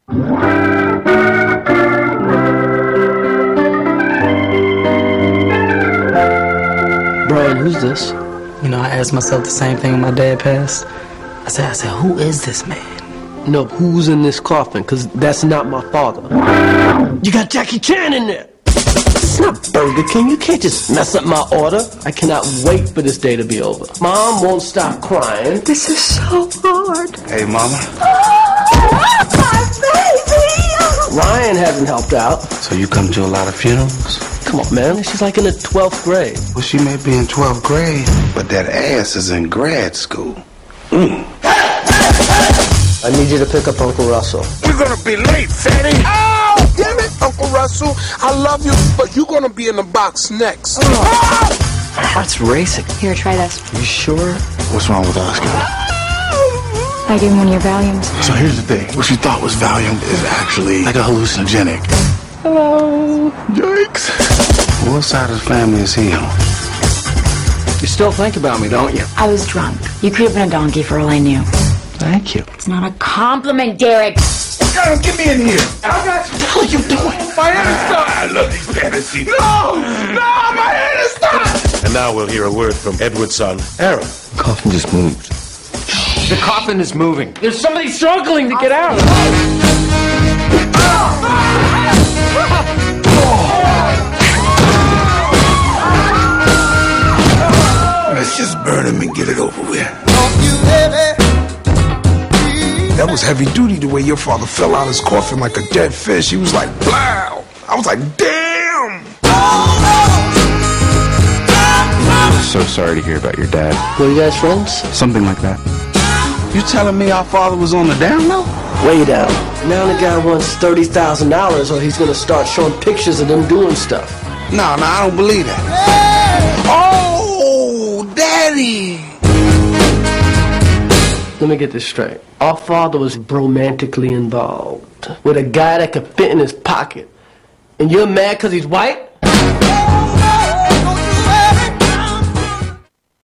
Brian, who's this? You know, I asked myself the same thing when my dad passed. I said, who is this man? No, who's in this coffin? Because that's not my father. You got Jackie Chan in there! It's not Burger King. You can't just mess up my order. I cannot wait for this day to be over. Mom won't stop crying. This is so hard. Hey, Mama. My baby! Ryan hasn't helped out. So you come to a lot of funerals? Come on, man. She's like in the 12th grade. Well, she may be in 12th grade, but that ass is in grad school. I need you to pick up Uncle Russell. We're gonna be late, fatty. Oh, damn it, Uncle Russell. I love you, but you're gonna be in the box next. My heart's racing. Here, try this. You sure? What's wrong with Oscar? I gave him one of your Valiums. So here's the thing. What you thought was Valium is actually like a hallucinogenic. Hello. Yikes. What side of the family is he on? You still think about me, don't you? I was drunk. You could have been a donkey for all I knew. Thank you. It's not a compliment, Derek. Get me in here. What the hell are you doing? My head is stuck. I love these fantasies. No, my head is stuck. And now we'll hear a word from Edward's son, Aaron. The coffin just moved. The coffin is moving. There's somebody struggling to get out. Let's just burn him and get it over with. That was heavy duty, the way your father fell out of his coffin like a dead fish. He was like, blow. I was like, damn. I'm so sorry to hear about your dad. Were you guys friends? Something like that. You telling me our father was on the down low? Way down. Now the guy wants $30,000 or he's going to start showing pictures of them doing stuff. No, I don't believe that. Oh, Daddy. Let me get this straight. Our father was romantically involved with a guy that could fit in his pocket. And you're mad because he's white?